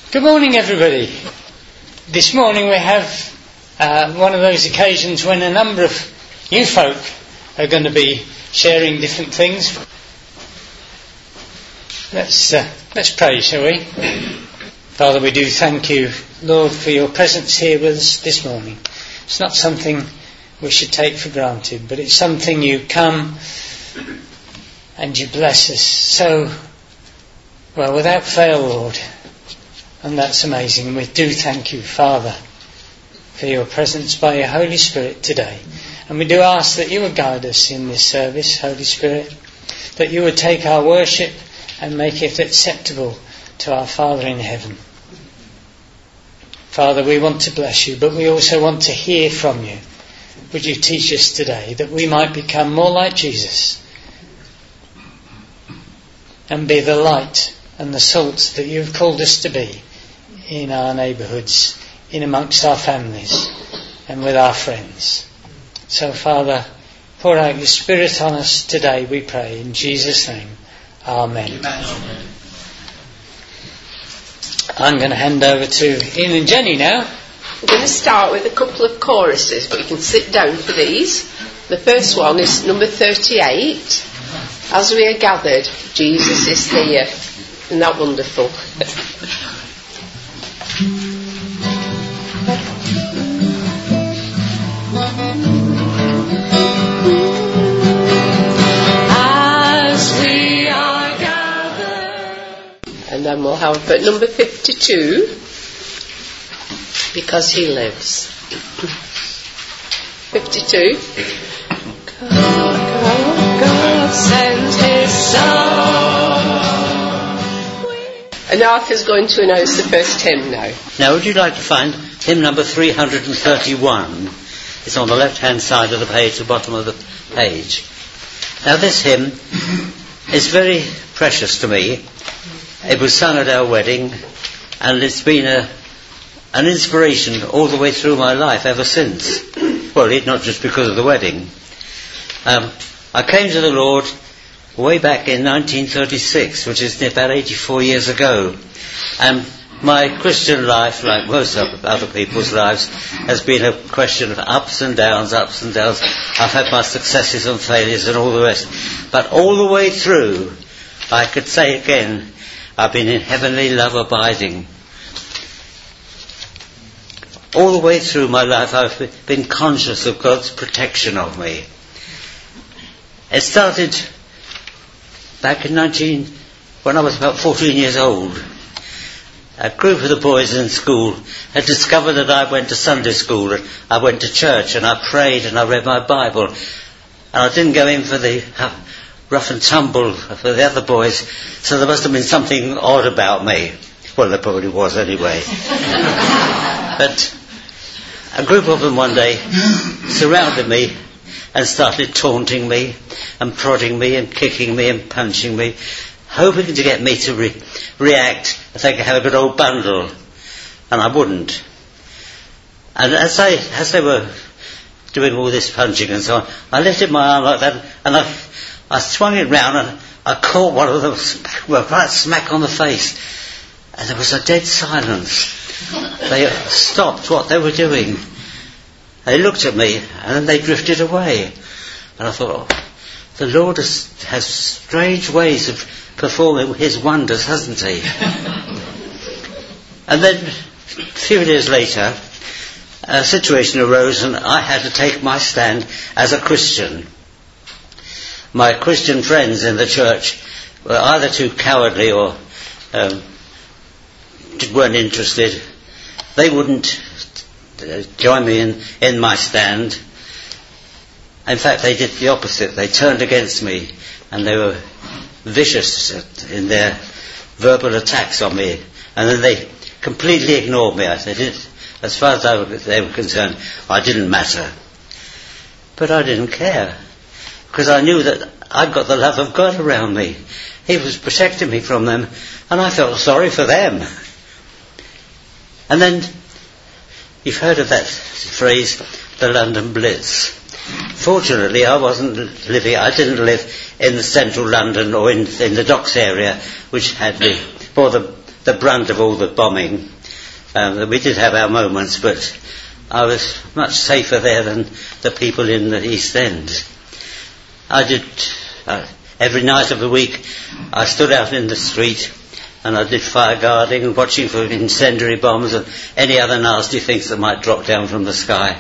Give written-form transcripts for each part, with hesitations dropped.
Good morning, everybody. This morning we have one of those occasions when a number of you folk are going to be sharing different things. Let's pray, shall we? Father, we do thank you, Lord, for your presence here with us this morning. It's not something we should take for granted, but it's something you come and you bless us so, well, without fail, Lord. And that's amazing. We do thank you, Father, for your presence by your Holy Spirit today. And we do ask that you would guide us in this service, Holy Spirit, that you would take our worship and make it acceptable to our Father in heaven. Father, we want to bless you, but we also want to hear from you. Would you teach us today that we might become more like Jesus and be the light and the salt that you've called us to be in our neighbourhoods, in amongst our families and with our friends. So, Father, pour out your Spirit on us today, we pray, in Jesus' name. Amen. Amen. I'm going to hand over to Ian and Jenny now. We're going to start with a couple of choruses, but you can sit down for these. The first one is number 38. As we are gathered, Jesus is here. Isn't that wonderful? As we are gathered. And then we'll have but number 52, because he lives. 52. God sent his son. And Arthur's going to announce the first hymn now. Now, would you like to find hymn number 331? It's on the left-hand side of the page, the bottom of the page. Now, this hymn is very precious to me. It was sung at our wedding, and it's been an inspiration all the way through my life ever since. Well, not just because of the wedding. I came to the Lord way back in 1936, which is about 84 years ago. And my Christian life, like most other people's lives, has been a question of ups and downs, ups and downs. I've had my successes and failures and all the rest. But all the way through, I could say again, I've been in heavenly love abiding. All the way through my life, I've been conscious of God's protection of me. It started back in when I was about 14 years old. A group of the boys in school had discovered that I went to Sunday school, and I went to church, and I prayed, and I read my Bible. And I didn't go in for the rough and tumble for the other boys, so there must have been something odd about me. Well, there probably was anyway. But a group of them one day surrounded me and started taunting me and prodding me and kicking me and punching me, hoping to get me to react and think I have a good old bundle. And I wouldn't. And as they were doing all this punching and so on, I lifted my arm like that, and I swung it round, and I caught one of them right smack on the face. And there was a dead silence. They stopped what they were doing. They looked at me, and then they drifted away. And I thought, the Lord has strange ways of performing his wonders, hasn't he? And then, a few years later, a situation arose, and I had to take my stand as a Christian. My Christian friends in the church were either too cowardly or weren't interested. They wouldn't join me in my stand. In fact, they did the opposite. They turned against me, and they were vicious in their verbal attacks on me. And then they completely ignored me. As far as they were concerned, I didn't matter. But I didn't care, because I knew that I'd got the love of God around me. He was protecting me from them, and I felt sorry for them. And then, you've heard of that phrase, the London Blitz. Fortunately, I didn't live in the central London or in the docks area, which had more than the brunt of all the bombing. We did have our moments, but I was much safer there than the people in the East End. I did, every night of the week, I stood out in the street and I did fire guarding and watching for incendiary bombs and any other nasty things that might drop down from the sky.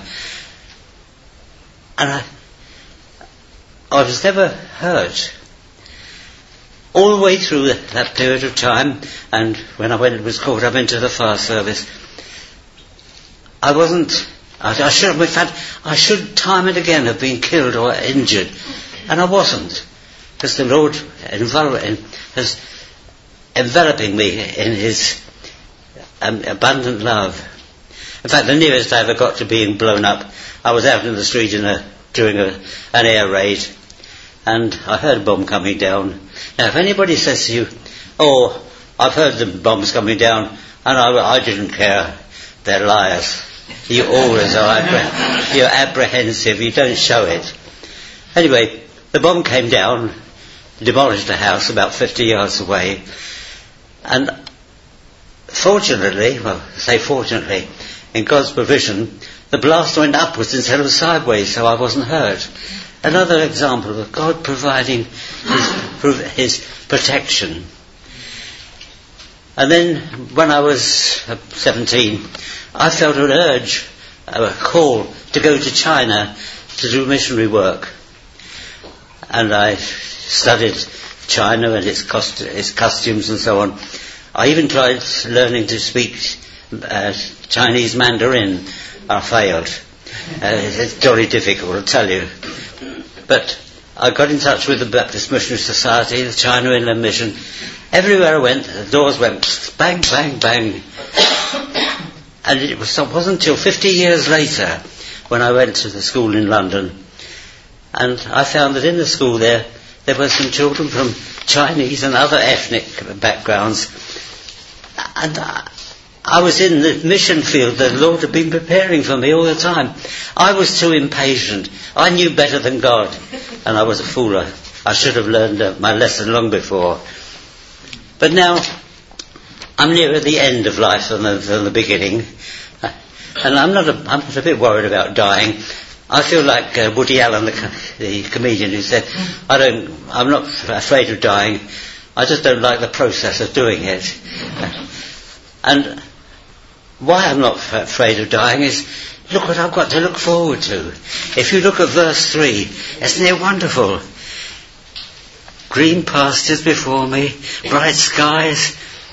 And I was never hurt. All the way through that period of time, and when I was caught up into the fire service, I should time and again have been killed or injured, and I wasn't, because the Lord is enveloping me in His abundant love. In fact, the nearest I ever got to being blown up, I was out in the street during an air raid, and I heard a bomb coming down. Now, if anybody says to you, "Oh, I've heard the bombs coming down, and I didn't care," they're liars. You always are you're apprehensive, you don't show it. Anyway, the bomb came down, demolished a house about 50 yards away, and fortunately, in God's provision, the blast went upwards instead of sideways, so I wasn't hurt. Another example of God providing His protection. And then, when I was 17, I felt an urge, a call to go to China to do missionary work. And I studied China and its costumes and so on. I even tried learning to speak Chinese Mandarin. I failed. It's jolly difficult, I'll tell you. But I got in touch with the Baptist Missionary Society, the China Inland Mission. Everywhere I went, the doors went bang, bang, bang. And it wasn't until 50 years later when I went to the school in London, and I found that in the school there were some children from Chinese and other ethnic backgrounds, and I was in the mission field that the Lord had been preparing for me all the time. I was too impatient. I knew better than God, and I was a fool. I should have learned my lesson long before. But now I'm nearer the end of life than the beginning, and I'm not a bit worried about dying. I feel like Woody Allen, the comedian, who said, "I'm not afraid of dying. I just don't like the process of doing it." And why I'm not afraid of dying is, look what I've got to look forward to. If you look at verse 3, isn't it wonderful? Green pastures before me, bright skies,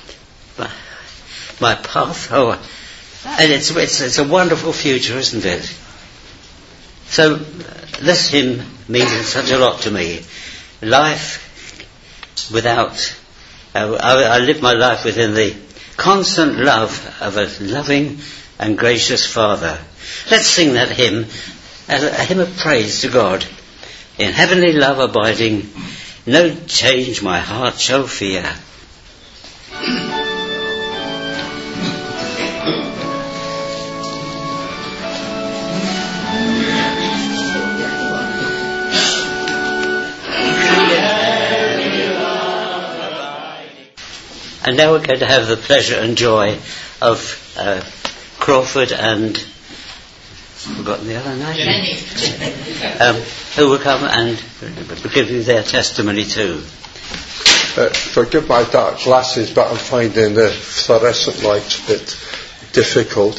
my path. Oh, and it's a wonderful future, isn't it? So this hymn means such a lot to me. Life without, I live my life within the constant love of a loving and gracious Father. Let's sing that hymn as a hymn of praise to God. In heavenly love abiding, no change my heart shall fear. And now we're going to have the pleasure and joy of Crawford and I've forgotten the other name. Who will come and give you their testimony too. Forgive my dark glasses, but I'm finding the fluorescent lights a bit difficult.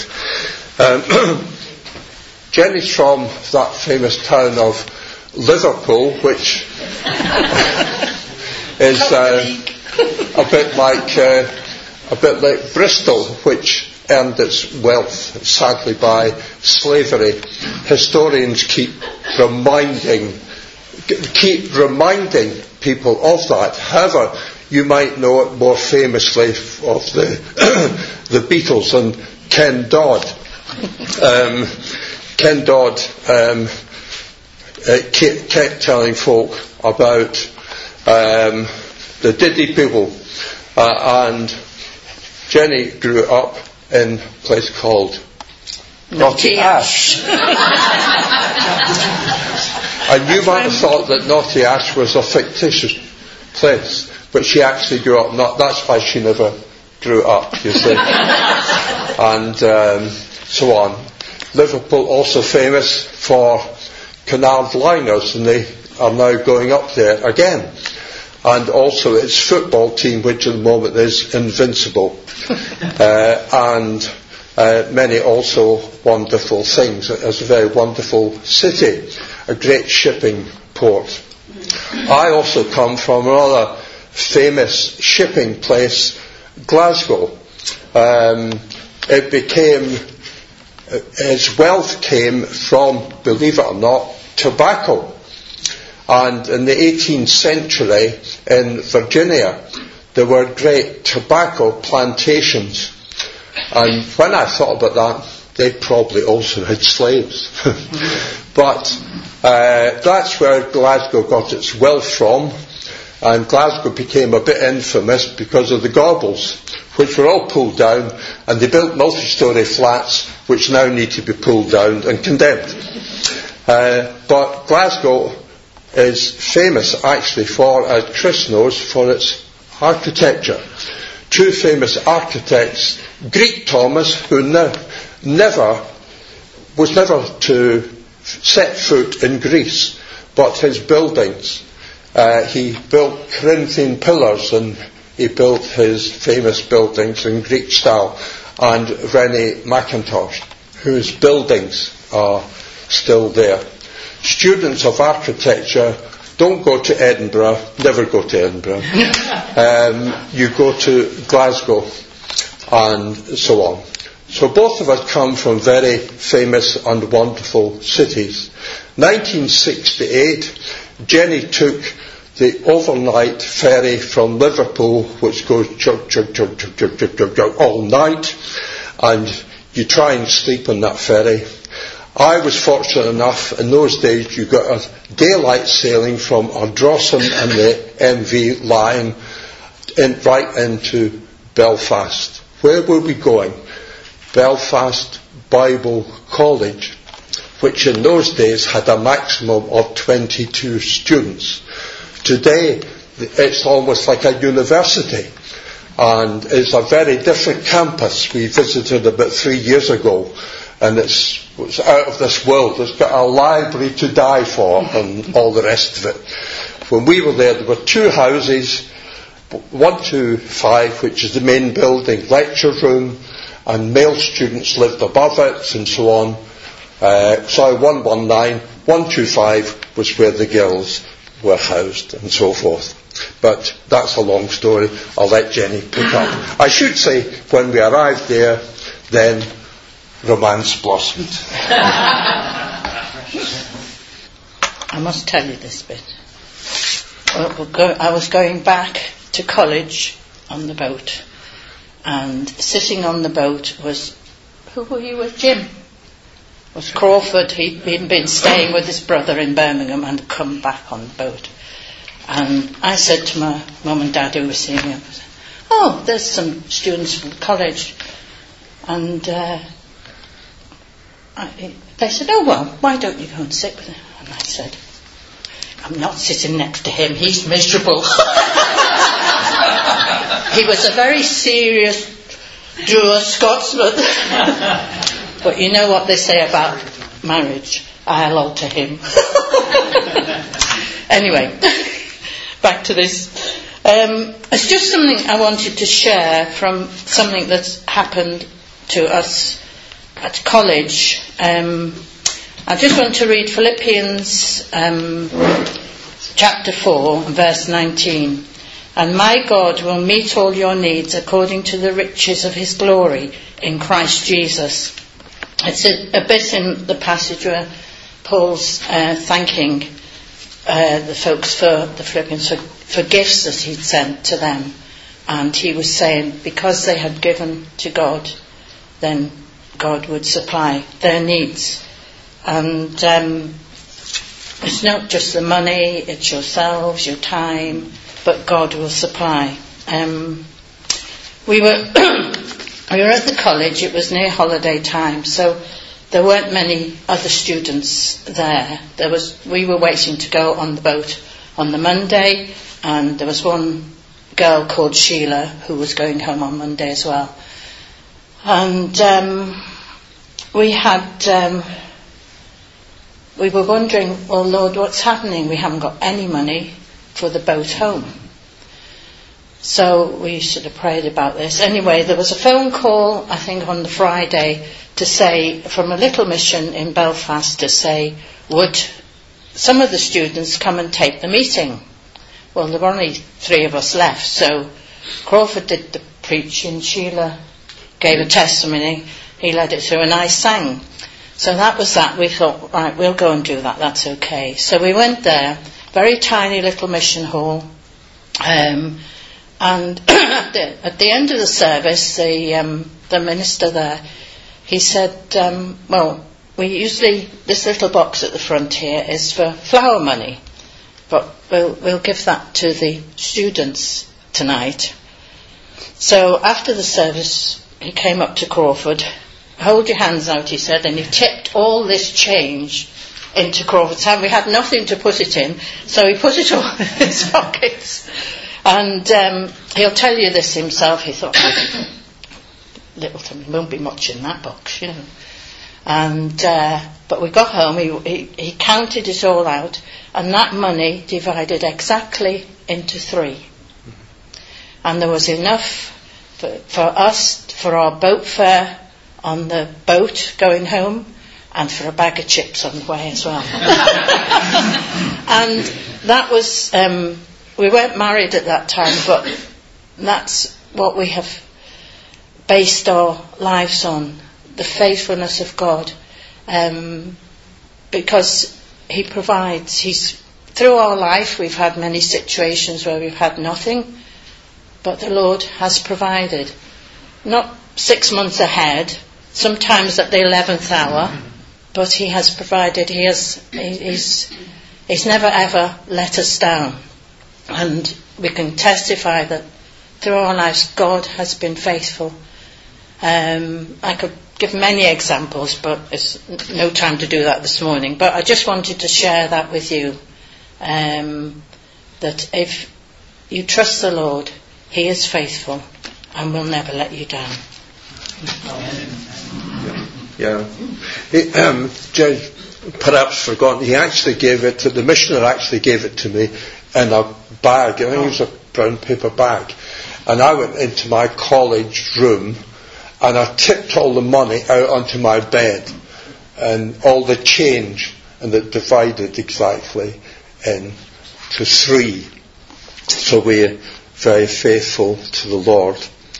Jenny's from that famous town of Liverpool, which is a bit like Bristol, which earned its wealth sadly by slavery. Historians keep reminding people of that. However, you might know it more famously of the Beatles and Ken Dodd. Ken Dodd kept telling folk about the Diddy people, and Jenny grew up in a place called Naughty Ash. And you might have thought that Naughty Ash was a fictitious place, but she actually grew up. That's why she never screw it up, you see. And so on. Liverpool also famous for Cunard liners, and they are now going up there again. And also its football team, which at the moment is invincible. And many also wonderful things. It's a very wonderful city, a great shipping port. I also come from another famous shipping place, Glasgow. It became, its wealth came from, believe it or not, tobacco. And in the 18th century in Virginia, there were great tobacco plantations. And when I thought about that, they probably also had slaves. But that's where Glasgow got its wealth from. And Glasgow became a bit infamous because of the Gorbals, which were all pulled down, and they built multi-storey flats which now need to be pulled down and condemned. But Glasgow is famous actually for, as Chris knows, for its architecture. Two famous architects, Greek Thomas, who was never to set foot in Greece, but his buildings, he built Corinthian pillars, and he built his famous buildings in Greek style, and René Mackintosh, whose buildings are still there. Students of architecture, don't go to Edinburgh, never go to Edinburgh. You go to Glasgow and so on. So both of us come from very famous and wonderful cities. 1968, Jenny took the overnight ferry from Liverpool, which goes all night, and you try and sleep on that ferry. I was fortunate enough, in those days you got a daylight sailing from Ardrossan and the MV line right into Belfast. Where were we going? Belfast Bible College, which in those days had a maximum of 22 students. Today it's almost like a university, and it's a very different campus. We visited about 3 years ago, and it's out of this world. It's got a library to die for and all the rest of it. When we were there were two houses, 125, which is the main building, lecture room, and male students lived above it and so on. 119, 125 was where the girls were housed and so forth. But that's a long story. I'll let Jenny pick up. I should say, when we arrived there, then romance blossomed. I must tell you this bit. I was going back to college on the boat, and sitting on the boat was, who were you with? Jim. It was Crawford. He'd been staying with his brother in Birmingham and come back on the boat. And I said to my mum and dad who were seeing him, oh, there's some students from college. And they said, oh, well, why don't you go and sit with him? And I said, I'm not sitting next to him, he's miserable. He was a very serious Druid Scotsman. But you know what they say about marriage, I'll alter him. Anyway, back to this. It's just something I wanted to share from something that's happened to us at college. I just want to read Philippians chapter 4 verse 19. And my God will meet all your needs according to the riches of his glory in Christ Jesus. It's a bit in the passage where Paul's thanking the folks for the Philippians for gifts that he'd sent to them, and he was saying because they had given to God, then God would supply their needs. And it's not just the money, it's yourselves, your time, but God will supply. We were at the college. It was near holiday time, so there weren't many other students there. We were waiting to go on the boat on the Monday, and there was one girl called Sheila who was going home on Monday as well. And we were wondering, well, Lord, what's happening? We haven't got any money for the boat home. So we sort of prayed about this. Anyway, there was a phone call, I think on the Friday, to say, from a little mission in Belfast, to say, would some of the students come and take the meeting? Well, there were only 3 of us left, so Crawford did the preaching, Sheila gave a testimony, he led it through, and I sang. So that was that. We thought, right, we'll go and do that, that's okay. So we went there, very tiny little mission hall, and at the end of the service, the minister there, he said, well, this little box at the front here is for flower money, but we'll give that to the students tonight. So after the service, he came up to Crawford, hold your hands out, he said, and he tipped all this change into Crawford's hand. We had nothing to put it in, so he put it all in his pockets. And he'll tell you this himself. He thought, little Tommy, won't be much in that box, you know. And but we got home. He counted it all out, and that money divided exactly into 3. And there was enough for us for our boat fare on the boat going home, and for a bag of chips on the way as well. And that was. We weren't married at that time, but that's what we have based our lives on, the faithfulness of God, because He provides. Through our life we've had many situations where we've had nothing, but the Lord has provided. Not 6 months ahead, sometimes at the 11th hour, but He has provided. He's never ever let us down. And we can testify that through our lives God has been faithful. I could give many examples, but it's no time to do that this morning. But I just wanted to share that with you, that if you trust the Lord, He is faithful and will never let you down. Yeah. Judge, perhaps forgotten, the missioner actually gave it to me in a bag. I think it was a brown paper bag. And I went into my college room and I tipped all the money out onto my bed and all the change, and it divided exactly into 3. So we're very faithful to the Lord.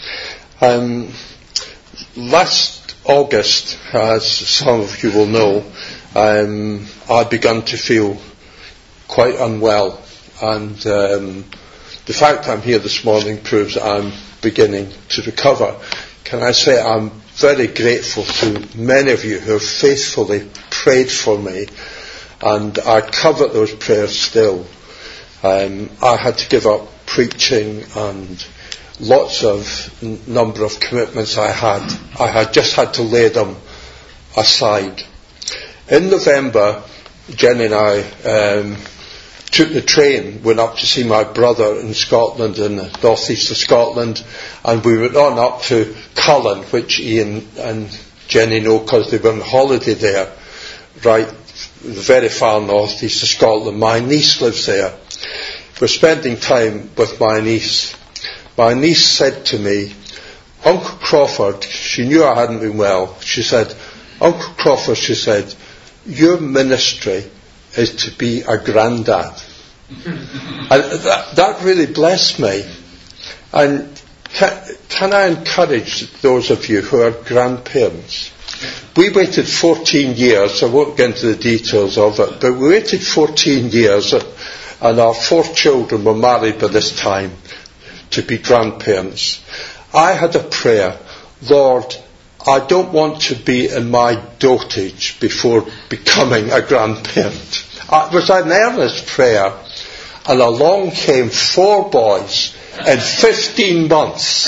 Last August, as some of you will know, I began to feel quite unwell. And the fact I'm here this morning proves that I'm beginning to recover. Can I say I'm very grateful to many of you who have faithfully prayed for me, and I covet those prayers still. I had to give up preaching and lots of number of commitments I had just had to lay them aside. In November, Jenny and I took the train, went up to see my brother in Scotland, in the northeast of Scotland, and we went on up to Cullen, which Ian and Jenny know because they were on holiday there, right, the very far northeast of Scotland. My niece lives there. We're spending time with my niece. My niece said to me, Uncle Crawford, she knew I hadn't been well, she said, Uncle Crawford, she said, your ministry is to be a granddad. And that really blessed me. And can I encourage those of you who are grandparents? We waited 14 years, I won't get into the details of it, but we waited 14 years and our 4 children were married by this time to be grandparents. I had a prayer, Lord, I don't want to be in my dotage before becoming a grandparent. It was an earnest prayer, and along came 4 boys in 15 months.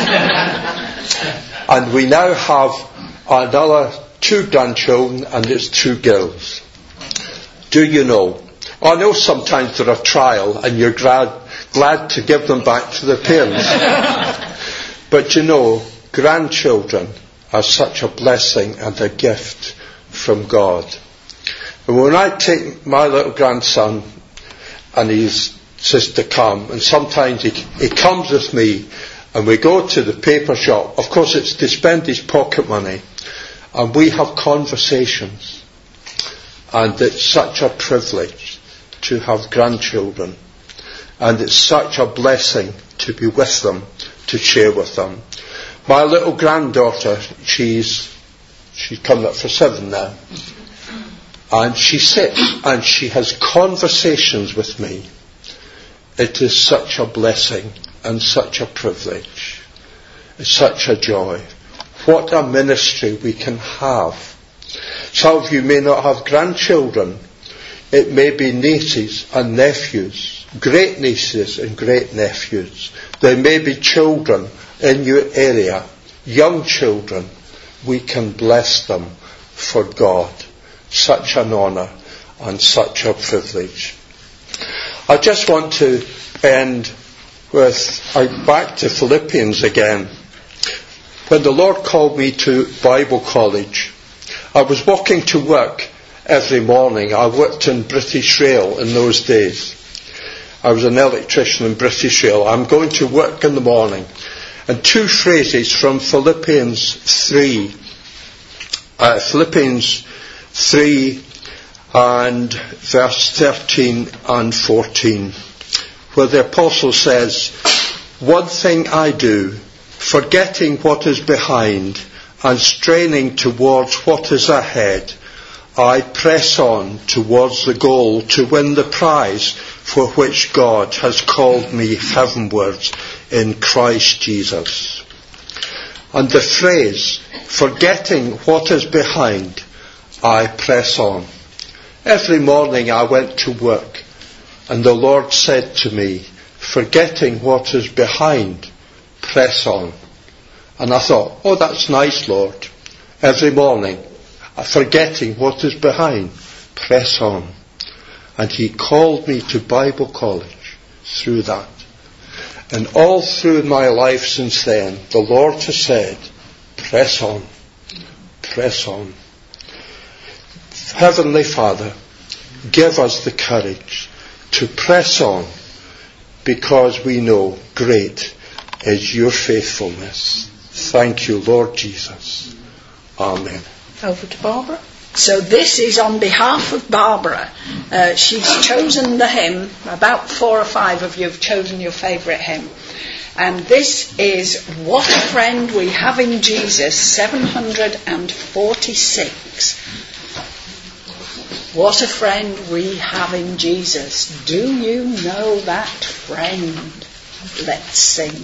And we now have another 2 grandchildren, and it's 2 girls. Do you know? I know sometimes they're a trial, and you're glad glad to give them back to their parents. But you know, grandchildren are such a blessing and a gift from God. And when I take my little grandson and his sister come, and sometimes he comes with me, and we go to the paper shop, of course it's to spend his pocket money, and we have conversations. And it's such a privilege to have grandchildren. And it's such a blessing to be with them, to share with them. My little granddaughter, she's coming up for 7 now. And she sits and she has conversations with me. It is such a blessing and such a privilege. It's such a joy. What a ministry we can have. Some of you may not have grandchildren. It may be nieces and nephews, great nieces and great nephews. There may be children in your area, young children. We can bless them for God. Such an honour and such a privilege. I just want to end with, back to Philippians again. When the Lord called me to Bible college, I was walking to work every morning. I worked in British Rail in those days. I was an electrician in British Rail. I'm going to work in the morning. And 2 phrases from Philippians 3. Philippians 3 and verse 13 and 14. Where the apostle says, "One thing I do, forgetting what is behind and straining towards what is ahead, I press on towards the goal to win the prize for which God has called me heavenwards in Christ Jesus." And the phrase, forgetting what is behind, I press on. Every morning I went to work and the Lord said to me, forgetting what is behind, press on. And I thought, oh, that's nice, Lord. Every morning, forgetting what is behind, press on. And He called me to Bible college through that. And all through my life since then, the Lord has said, press on, press on. Heavenly Father, give us the courage to press on, because we know great is your faithfulness. Thank you, Lord Jesus. Amen. Over to Barbara. So this is on behalf of Barbara. She's chosen the hymn. About 4 or 5 of you have chosen your favourite hymn. And this is What a Friend We Have in Jesus, 746. What a friend we have in Jesus. Do you know that friend? Let's sing.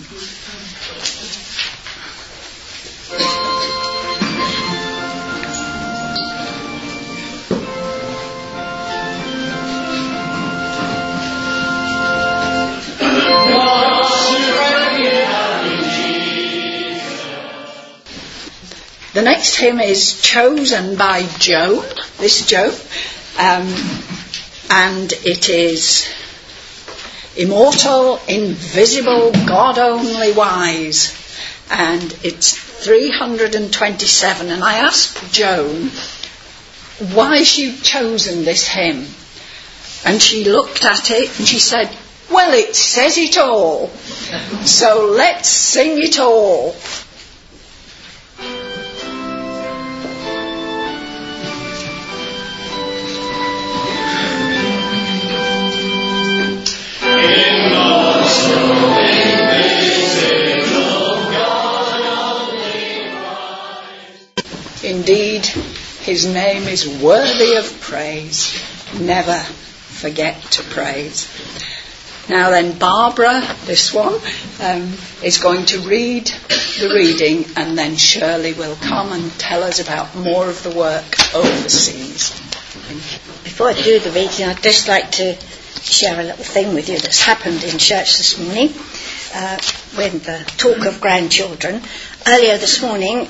The next hymn is chosen by Joan, this Joan, and it is Immortal, Invisible, God Only Wise, and it's 327. And I asked Joan why she'd chosen this hymn, and she looked at it and she said, well, it says it all, so let's sing it all. Indeed, his name is worthy of praise. Never forget to praise. Now then, Barbara, this one, is going to read the reading, and then Shirley will come and tell us about more of the work overseas. Before I do the reading, I'd just like to share a little thing with you that's happened in church this morning with the talk of grandchildren. Earlier this morning,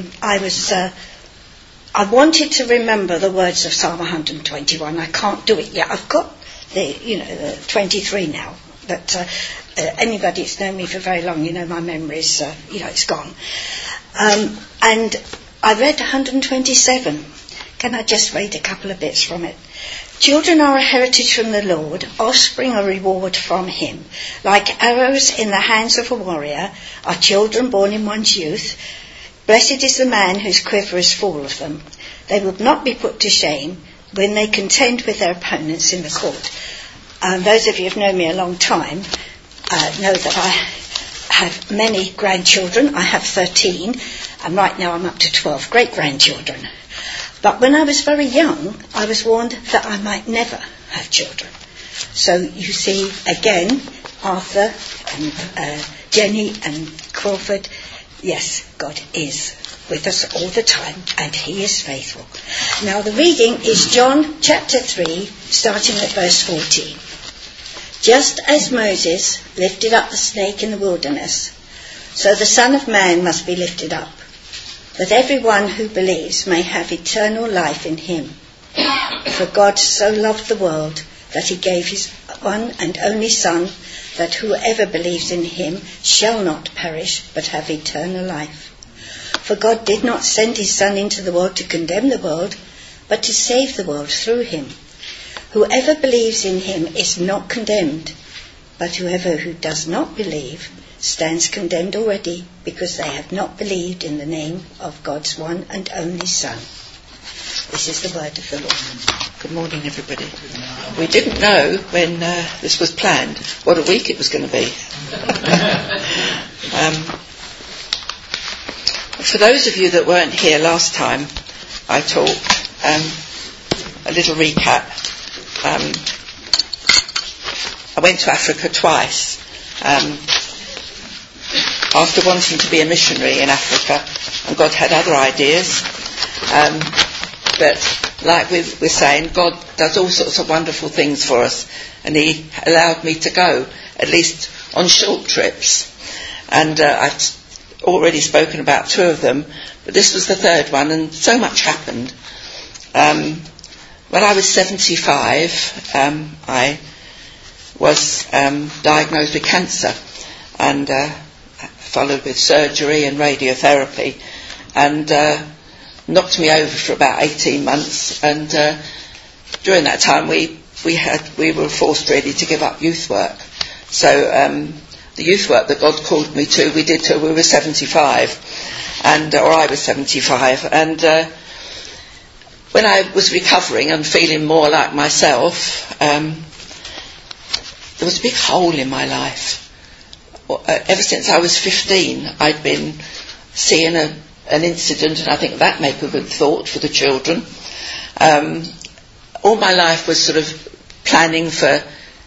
I wanted to remember the words of Psalm 121. I can't do it yet. I've got the 23 now but anybody that's known me for very long, you know my memory's, it's gone. And I read 127. Can I just read a couple of bits from it? Children are a heritage from the Lord, offspring a reward from him. Like arrows in the hands of a warrior are children born in one's youth. Blessed is the man whose quiver is full of them. They will not be put to shame when they contend with their opponents in the court. Those of you who have known me a long time know that I have many grandchildren. I have 13, and right now I'm up to 12 great-grandchildren. But when I was very young, I was warned that I might never have children. So you see, again, Arthur and Jenny and Crawford, yes, God is with us all the time, and he is faithful. Now the reading is John chapter 3, starting at verse 14. Just as Moses lifted up the snake in the wilderness, so the Son of Man must be lifted up, that everyone who believes may have eternal life in him. For God so loved the world that he gave his one and only Son, that whoever believes in him shall not perish, but have eternal life. For God did not send his Son into the world to condemn the world, but to save the world through him. Whoever believes in him is not condemned, but whoever who does not believe stands condemned already, because they have not believed in the name of God's one and only Son. This is the word of the Lord. Good morning, everybody. We didn't know when this was planned what a week it was going to be. For those of you that weren't here last time I talked, a little recap. I went to Africa twice. After wanting to be a missionary in Africa, and God had other ideas. But like we're saying, God does all sorts of wonderful things for us, and he allowed me to go, at least on short trips. And I've already spoken about 2 of them, but this was the 3rd one, and so much happened. When I was 75, I was diagnosed with cancer, and followed with surgery and radiotherapy, and knocked me over for about 18 months. And during that time, we were forced really to give up youth work. So the youth work that God called me to, we did till we were 75, or I was 75. And when I was recovering and feeling more like myself, there was a big hole in my life. Ever since I was 15, I'd been seeing an incident, and I think that made a good thought for the children. All my life was sort of planning for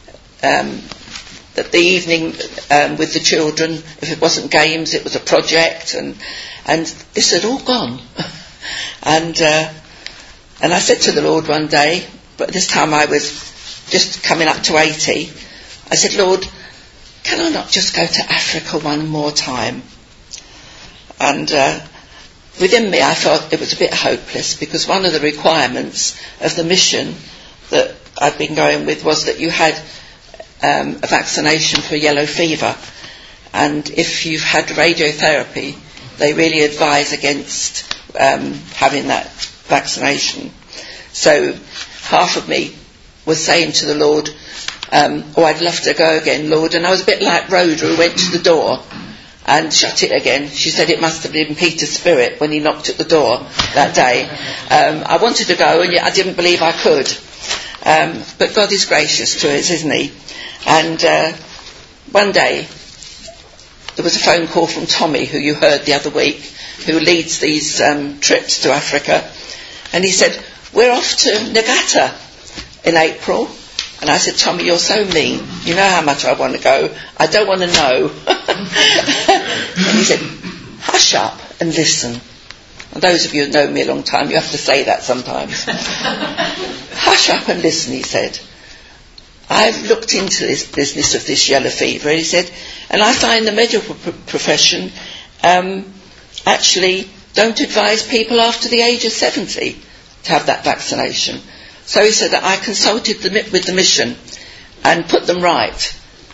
the evening with the children. If it wasn't games, it was a project, and this had all gone. And I said to the Lord one day, but this time I was just coming up to 80, I said, Lord, can I not just go to Africa one more time? And within me I felt it was a bit hopeless, because one of the requirements of the mission that I'd been going with was that you had a vaccination for yellow fever, and if you've had radiotherapy they really advise against having that vaccination. So half of me was saying to the Lord, I'd love to go again, Lord. And I was a bit like Rhoda, who went to the door and shut it again. She said it must have been Peter's spirit when he knocked at the door that day. I wanted to go, and yet I didn't believe I could. But God is gracious to us, isn't he? And one day there was a phone call from Tommy, who you heard the other week, who leads these trips to Africa. And he said, we're off to Nagata in April. And I said, Tommy, you're so mean. You know how much I want to go. I don't want to know. And he said, hush up and listen. And those of you who know me a long time, you have to say that sometimes. Hush up and listen, he said. I've looked into this business of this yellow fever, he said, and I find the medical profession actually don't advise people after the age of 70 to have that vaccination. So he said that I consulted with the mission and put them right.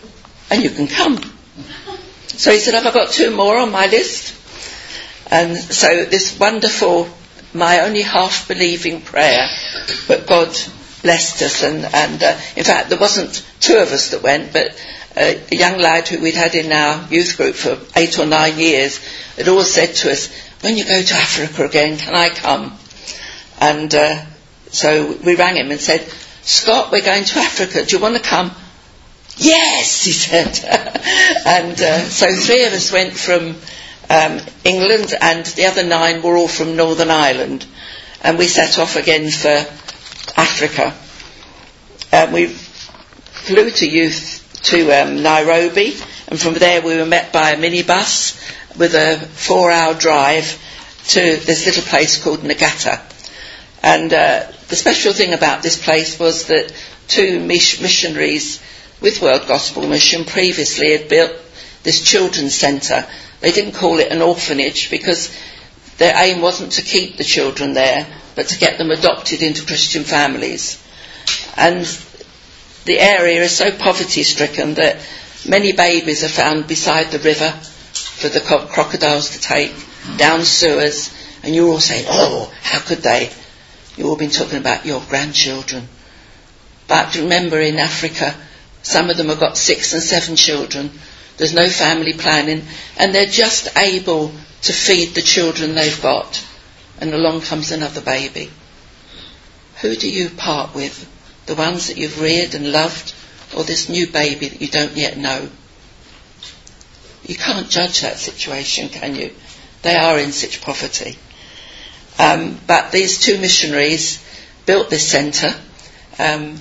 and you can come. So he said, have I got 2 more on my list? And so this wonderful, my only half-believing prayer, but God blessed us, and in fact there wasn't 2 of us that went, but a young lad who we'd had in our youth group for 8 or 9 years had always said to us, when you go to Africa again, can I come? And so we rang him and said, Scott, we're going to Africa, do you want to come? Yes, he said. And so 3 of us went from England, and the other 9 were all from Northern Ireland, and we set off again for Africa. We flew to Nairobi, and from there we were met by a minibus with a 4-hour drive to this little place called Nagata. And the special thing about this place was that 2 missionaries with World Gospel Mission previously had built this children's centre. They didn't call it an orphanage because their aim wasn't to keep the children there, but to get them adopted into Christian families. And the area is so poverty-stricken that many babies are found beside the river for the crocodiles to take, down sewers, and you're all saying, oh, how could they? You've all been talking about your grandchildren. But remember, in Africa, some of them have got 6 and 7 children. There's no family planning, and they're just able to feed the children they've got. And along comes another baby. Who do you part with? The ones that you've reared and loved, or this new baby that you don't yet know? You can't judge that situation, can you? They are in such poverty. But these 2 missionaries built this centre and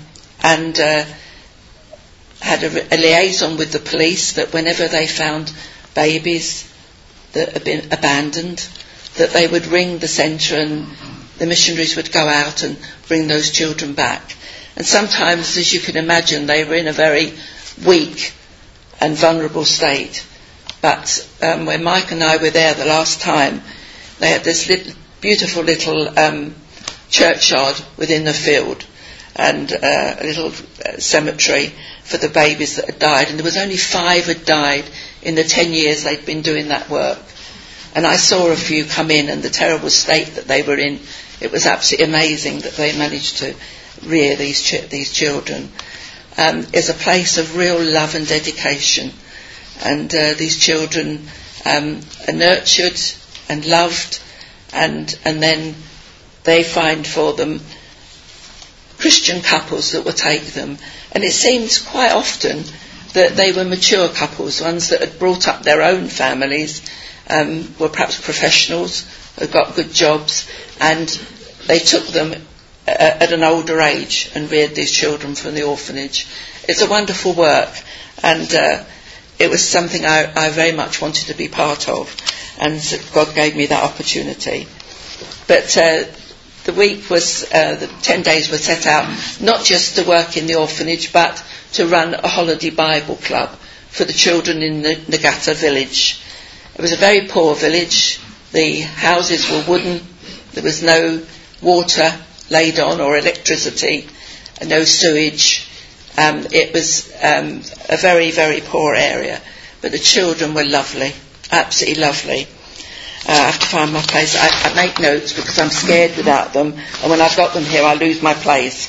had a liaison with the police that whenever they found babies that had been abandoned, that they would ring the centre and the missionaries would go out and bring those children back. And sometimes, as you can imagine, they were in a very weak and vulnerable state. But when Mike and I were there the last time, they had this beautiful little churchyard within the field, and a little cemetery for the babies that had died. And there was only 5 had died in the 10 years they'd been doing that work. And I saw a few come in, and the terrible state that they were in, it was absolutely amazing that they managed to rear these children. Is a place of real love and dedication, and these children are nurtured and loved, and then they find for them Christian couples that will take them. And it seems quite often that they were mature couples, ones that had brought up their own families, were perhaps professionals, had got good jobs, and they took them at an older age and reared these children from the orphanage. It's a wonderful work, and it was something I very much wanted to be part of, and God gave me that opportunity. But the week was, the 10 days were set out not just to work in the orphanage, but to run a holiday Bible club for the children in the Nagata village. It was a very poor village. The houses were wooden. There was no water laid on or electricity, and no sewage. It was a very, very poor area, but the children were lovely, absolutely lovely. I have to find my place. I make notes because I'm scared without them, and when I've got them here I lose my place.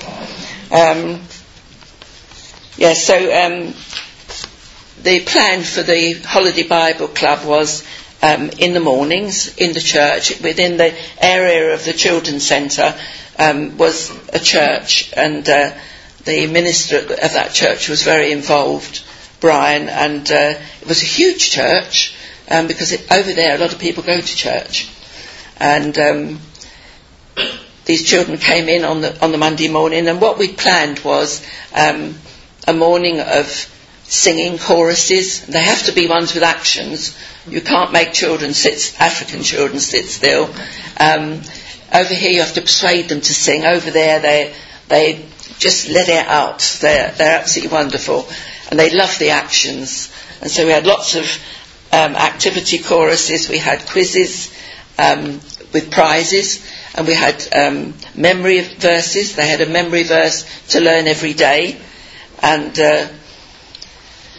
The plan for the Holiday Bible Club was in the mornings in the church, within the area of the children's centre was a church, and the minister of that church was very involved, Brian, and it was a huge church because over there a lot of people go to church, and these children came in on the Monday morning, and what we planned was a morning of singing choruses. They have to be ones with actions. You can't make African children sit still. Over here you have to persuade them to sing. Over there they just let it out. They're absolutely wonderful, and they love the actions. And so we had lots of activity choruses. We had quizzes with prizes, and we had memory verses. They had a memory verse to learn every day, and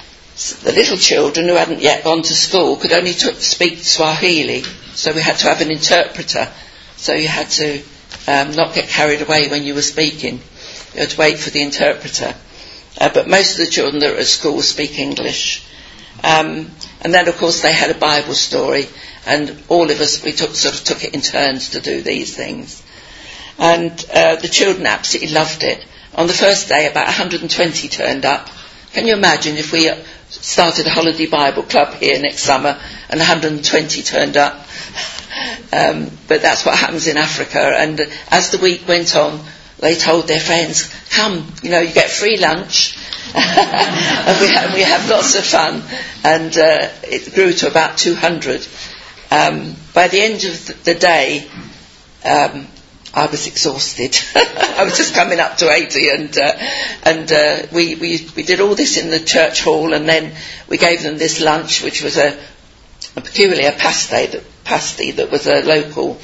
the little children who hadn't yet gone to school could only speak Swahili, so we had to have an interpreter. So you had to not get carried away when you were speaking. You had to wait for the interpreter. But most of the children that were at school speak English. And then, of course, they had a Bible story, and all of us, we took it in turns to do these things. And the children absolutely loved it. On the first day, about 120 turned up. Can you imagine if we started a holiday Bible club here next summer and 120 turned up? But that's what happens in Africa. And as the week went on, they told their friends, come, you get free lunch. And we have lots of fun. And it grew to about 200. By the end of the day, I was exhausted. I was just coming up to 80, and we did all this in the church hall, and then we gave them this lunch, which was a peculiar pasty that was a local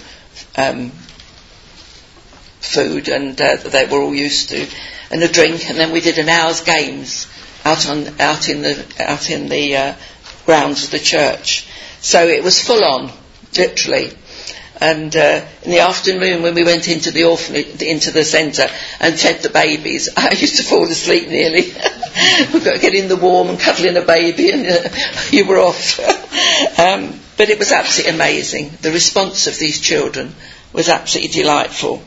food, and they were all used to, and a drink, and then we did an hour's games out in the grounds of the church. So it was full on, literally. And in the afternoon, when we went into the orphanage, into the centre, and fed the babies, I used to fall asleep nearly. We've got to get in the warm and cuddle in a baby, and you were off. But it was absolutely amazing. The response of these children was absolutely delightful.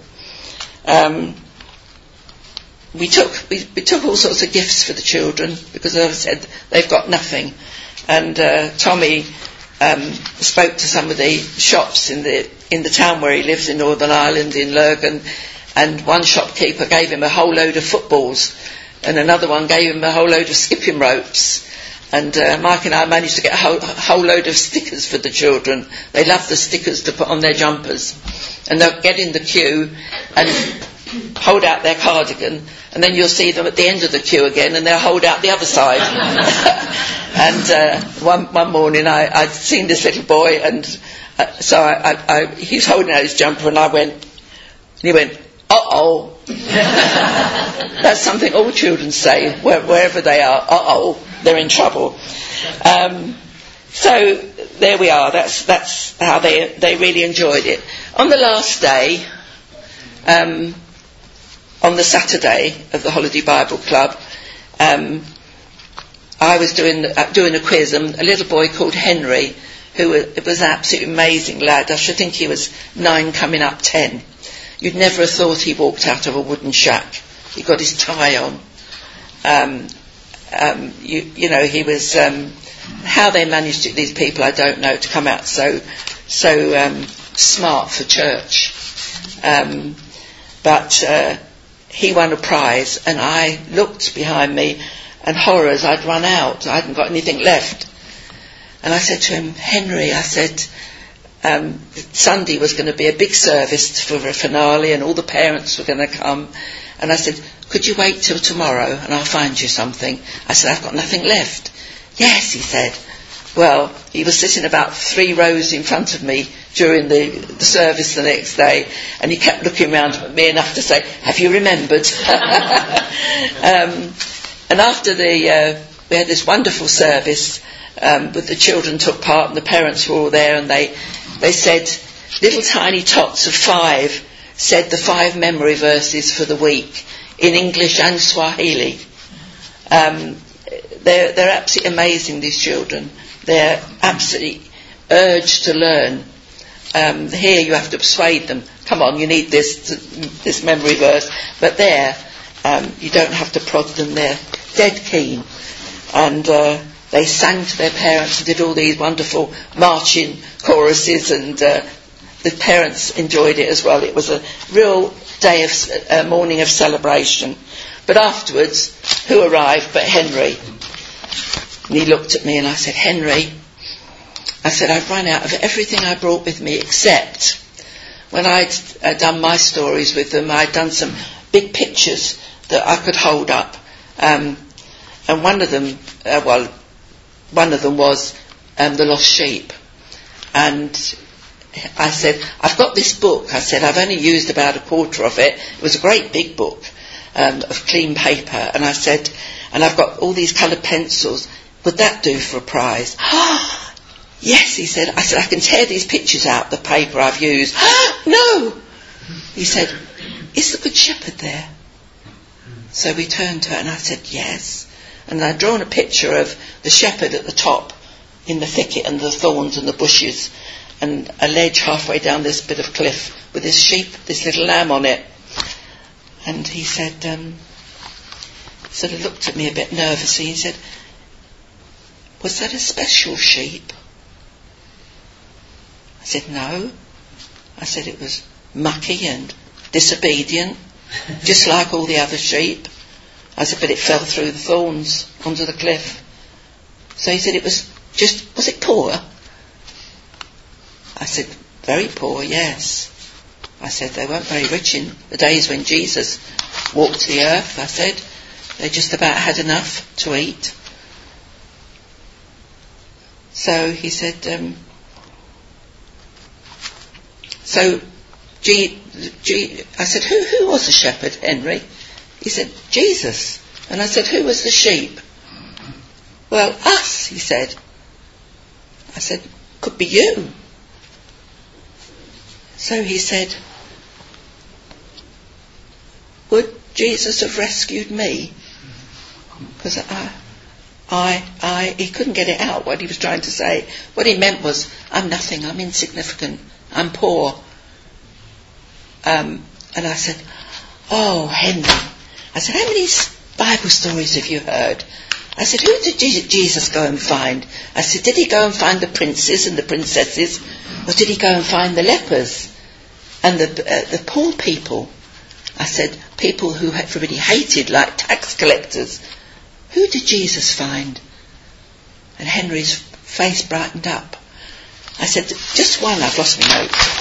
We took all sorts of gifts for the children, because, as I said, they've got nothing. And Tommy spoke to some of the shops in the town where he lives in Northern Ireland, in Lurgan, and one shopkeeper gave him a whole load of footballs, and another one gave him a whole load of skipping ropes. And Mike and I managed to get a whole load of stickers for the children. They love the stickers to put on their jumpers. And they'll get in the queue and hold out their cardigan, and then you'll see them at the end of the queue again, and they'll hold out the other side. And one morning I'd seen this little boy, and so he was holding out his jumper, and he went, uh-oh. That's something all children say, wherever they are, uh-oh, they're in trouble. So there we are, that's how they really enjoyed it. On the last day, on the Saturday of the Holiday Bible Club, I was doing a quiz, and a little boy called Henry, who was an absolutely amazing lad. I should think he was 9 coming up 10. You'd never have thought he walked out of a wooden shack. He got his tie on. He was, how they managed it, these people, I don't know, to come out so smart for church. But he won a prize, and I looked behind me, and horrors, I'd run out. I hadn't got anything left. And I said to him, Henry, I said, Sunday was going to be a big service for a finale, and all the parents were going to come. And I said, could you wait till tomorrow and I'll find you something? I said, I've got nothing left. Yes, he said. Well, he was sitting about 3 rows in front of me during the service the next day, and he kept looking around at me enough to say, have you remembered? And after we had this wonderful service, with the children took part and the parents were all there, and they said, little tiny tots of 5 said the 5 memory verses for the week in English and Swahili. They're absolutely amazing, these children. They're absolutely urged to learn. Here you have to persuade them, come on, you need this memory verse. But there, you don't have to prod them, they're dead keen. And they sang to their parents and did all these wonderful marching choruses, and the parents enjoyed it as well. It was a real morning of celebration. But afterwards, who arrived but Henry? And he looked at me, and I said, Henry, I said, I've run out of everything I brought with me, except when I'd done my stories with them, I'd done some big pictures that I could hold up. And one of them was The Lost Sheep. And I said, I've got this book. I said, I've only used about a quarter of it. It was a great big book of clean paper. And I said, and I've got all these coloured pencils. Would that do for a prize? Yes, he said. I said, I can tear these pictures out the paper I've used. No! He said, is the Good Shepherd there? So we turned to her and I said, yes. And I'd drawn a picture of the shepherd at the top in the thicket and the thorns and the bushes and a ledge halfway down this bit of cliff with his sheep, this little lamb on it. And he said, sort of looked at me a bit nervously. He said, was that a special sheep? I said, no. I said it was mucky and disobedient, just like all the other sheep. I said, but it fell through the thorns onto the cliff. So he said, was it poor? I said, very poor, yes. I said, they weren't very rich in the days when Jesus walked the earth. I said, they just about had enough to eat. So he said, I said, who was the shepherd, Henry? He said, Jesus. And I said, who was the sheep? Well, us, he said. I said, could be you. So he said, would Jesus have rescued me? Because he couldn't get it out, what he was trying to say. What he meant was, I'm nothing, I'm insignificant, I'm poor. And I said, oh, Henry. I said, how many Bible stories have you heard? I said, who did Jesus go and find? I said, did he go and find the princes and the princesses? Or did he go and find the lepers and the poor people? I said, people who everybody hated, like tax collectors. Who did Jesus find? And Henry's face brightened up. I said, just one. I've lost my notes, of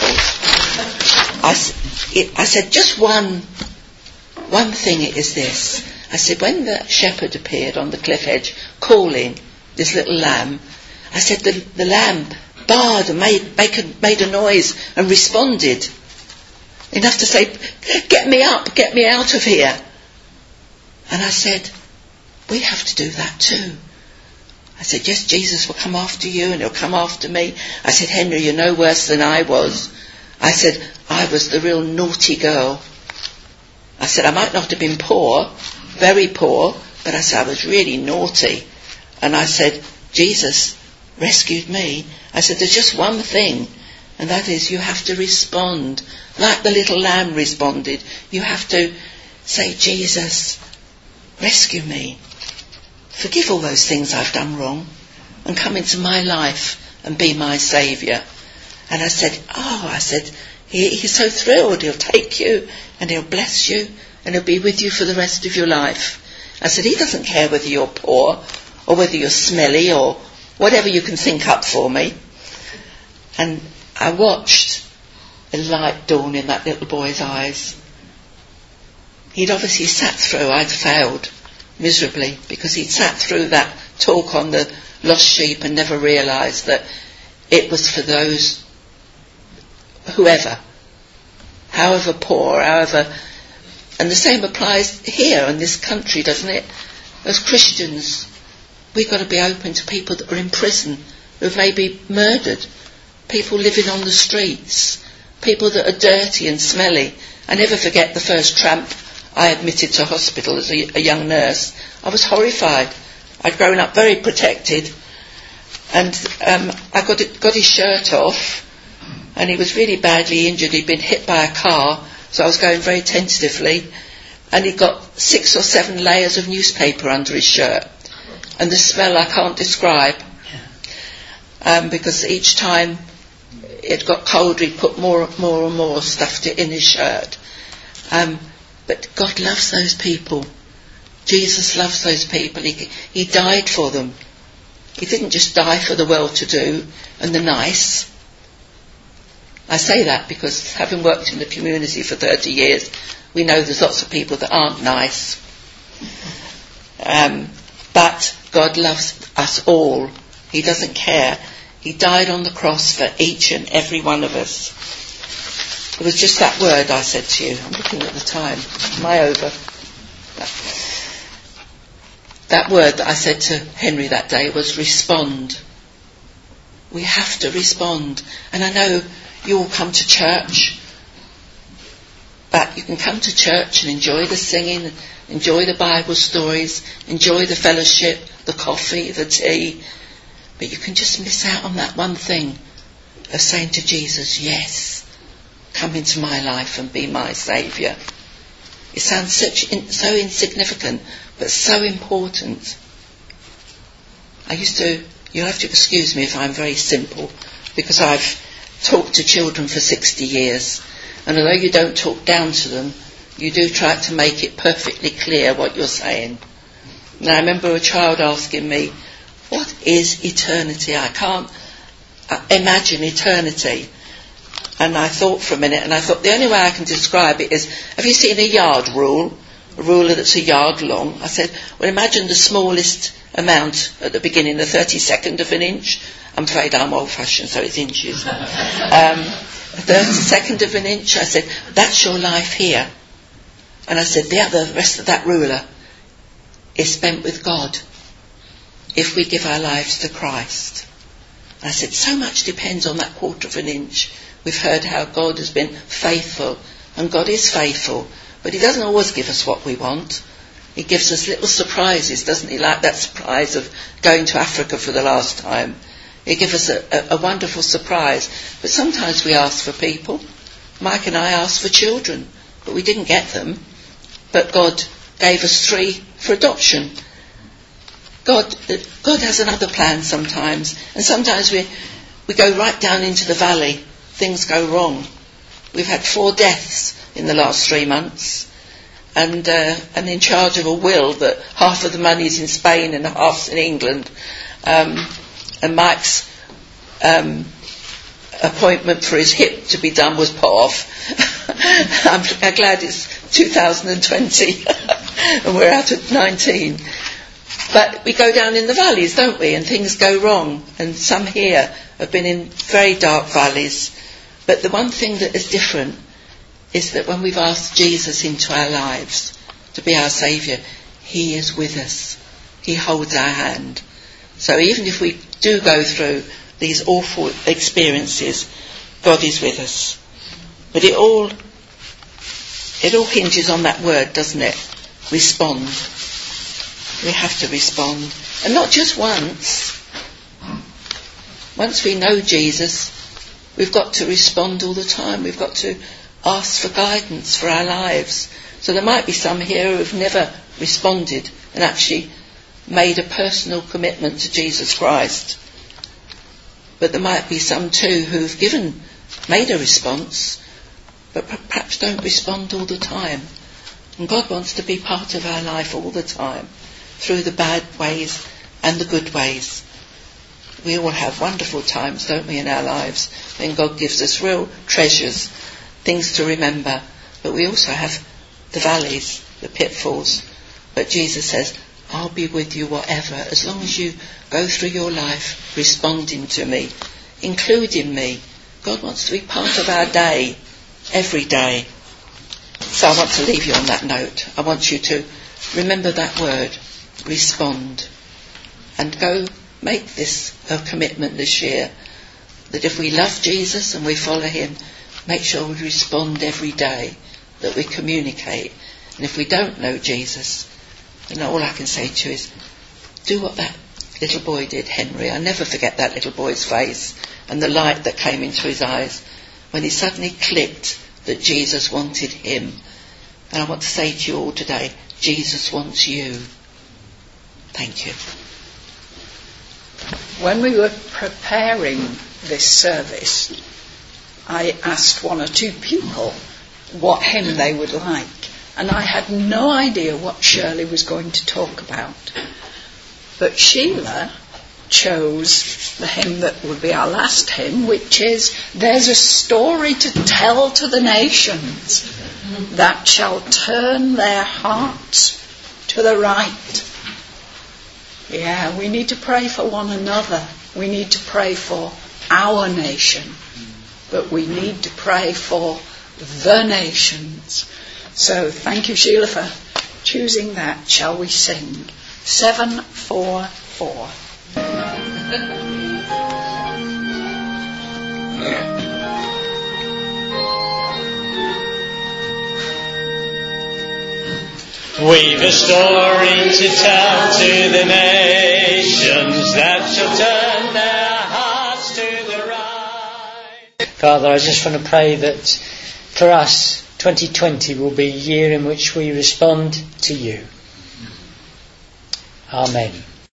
course. I said, just one thing is this. I said, when the shepherd appeared on the cliff edge calling this little lamb, I said the lamb barred and made a noise and responded. Enough to say, get me up, get me out of here. And I said, we have to do that too. I said, yes, Jesus will come after you and he'll come after me. I said, Henry, you're no worse than I was. I said, I was the real naughty girl. I said, I might not have been poor, very poor, but I said, I was really naughty. And I said, Jesus rescued me. I said, there's just one thing, and that is you have to respond like the little lamb responded. You have to say, Jesus, rescue me. Forgive all those things I've done wrong and come into my life and be my saviour. And I said, he's so thrilled. He'll take you and he'll bless you and he'll be with you for the rest of your life. I said, he doesn't care whether you're poor or whether you're smelly or whatever you can think up for me. And I watched a light dawn in that little boy's eyes. He'd obviously sat through, I'd failed miserably, because he'd sat through that talk on the lost sheep and never realised that it was for those, whoever, however poor, however, and the same applies here in this country, doesn't it? As Christians, we've got to be open to people that are in prison, who've maybe murdered, people living on the streets, people that are dirty and smelly. I never forget the first tramp I admitted to hospital as a young nurse. I was horrified. I'd grown up very protected, and I got his shirt off, and he was really badly injured. He'd been hit by a car, so I was going very tentatively, and he'd got 6 or 7 layers of newspaper under his shirt, and the smell I can't describe, because each time it got colder, he'd put more and more, stuffed it in his shirt. But God loves those people. Jesus loves those people. He died for them. He didn't just die for the well-to-do and the nice. I say that because, having worked in the community for 30 years, we know there's lots of people that aren't nice. But God loves us all. He doesn't care. He died on the cross for each and every one of us. It was just that word I said to you. I'm looking at the time. Am I over? that word that I said to Henry that day was respond. We have to respond. And I know you all come to church, but you can come to church and enjoy the singing, enjoy the Bible stories, enjoy the fellowship, the coffee, the tea, but you can just miss out on that one thing of saying to Jesus, yes, come into my life and be my saviour. It sounds so insignificant, but so important. You'll have to excuse me if I'm very simple, because I've talked to children for 60 years, and although you don't talk down to them, you do try to make it perfectly clear what you're saying. And I remember a child asking me, what is eternity? I can't imagine eternity. And I thought for a minute, and I thought the only way I can describe it is, have you seen a yard rule? A ruler that's a yard long? I said, well, imagine the smallest amount at the beginning, the 32nd of an inch. I'm afraid I'm old-fashioned, so it's inches. 32nd of an inch. I said, that's your life here. And I said, the rest of that ruler is spent with God if we give our lives to Christ. And I said, so much depends on that quarter of an inch. We've heard how God has been faithful, and God is faithful, but he doesn't always give us what we want. He gives us little surprises, doesn't he? Like that surprise of going to Africa for the last time. He gives us a wonderful surprise. But sometimes we ask for people. Mike and I asked for children, but we didn't get them. But God gave us 3 for adoption. God has another plan sometimes. And sometimes we go right down into the valley. Things go wrong. We've had 4 deaths in the last 3 months. And in charge of a will that half of the money's in Spain and half's in England. And Mike's appointment for his hip to be done was put off. I'm glad it's 2020 and we're out at 19. But we go down in the valleys, don't we? And things go wrong. And some here have been in very dark valleys. But the one thing that is different is that when we've asked Jesus into our lives to be our saviour, he is with us. He holds our hand. So even if we do go through these awful experiences, God is with us. But it all hinges on that word, doesn't it? Respond. We have to respond. And not just once. Once we know Jesus, we've got to respond all the time. We've got to ask for guidance for our lives. So there might be some here who have never responded and actually made a personal commitment to Jesus Christ. But there might be some too who've made a response, but perhaps don't respond all the time. And God wants to be part of our life all the time, through the bad ways and the good ways. We all have wonderful times, don't we, in our lives, when God gives us real treasures, things to remember. But we also have the valleys, the pitfalls. But Jesus says, I'll be with you whatever, as long as you go through your life responding to me, including me. God wants to be part of our day, every day. So I want to leave you on that note. I want you to remember that word, respond, and go make this a commitment this year, that if we love Jesus and we follow him, make sure we respond every day, that we communicate. And if we don't know Jesus, then all I can say to you is, do what that little boy did, Henry. I never forget that little boy's face and the light that came into his eyes when he suddenly clicked that Jesus wanted him. And I want to say to you all today, Jesus wants you. Thank you. When we were preparing this service, I asked 1 or 2 people what hymn they would like, and I had no idea what Shirley was going to talk about. But Sheila chose the hymn that would be our last hymn, which is, there's a story to tell to the nations that shall turn their hearts to the right. Yeah, we need to pray for one another. We need to pray for our nation. But we need to pray for the nations. So thank you, Sheila, for choosing that. Shall we sing? 744. We've a story to tell to the nations that shall turn their hearts to the right. Father, I just want to pray that for us, 2020 will be a year in which we respond to you. Amen.